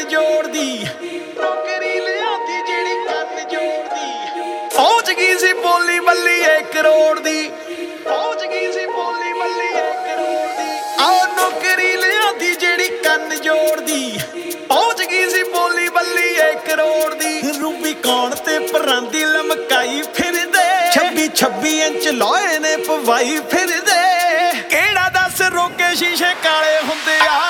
ਜੋੜਦੀ ਨੌਕਰੀ ਲਿਆਂਦੀ ਜਿਹੜੀ ਕੰਨ ਜੋੜਦੀ ਪਹੁੰਚ ਗਈ ਸੀ ਬੋਲੀ ਬੱਲੀ 1 ਕਰੋੜ ਦੀ ਪਹੁੰਚ ਗਈ ਸੀ ਬੋਲੀ ਬੱਲੀ 1 ਕਰੋੜ ਦੀ ਆਹ ਨੌਕਰੀ ਲਿਆਂਦੀ ਜਿਹੜੀ ਕੰਨ ਜੋੜਦੀ ਪਹੁੰਚ ਗਈ ਸੀ ਬੋਲੀ ਬੱਲੀ 1 ਕਰੋੜ ਦੀ ਰੂਬੀ ਕੌਣ ਤੇ ਪਰਾਂਦੀ ਲਮਕਾਈ ਫਿਰਦੇ 26 ਇੰਚ ਲੋਹੇ ਨੇ ਪਵਾਈ ਫਿਰਦੇ ਕਿਹੜਾ ਦੱਸ ਰੋਕੇ ਸ਼ੀਸ਼ੇ ਕਾਲੇ ਹੁੰਦੇ ਆ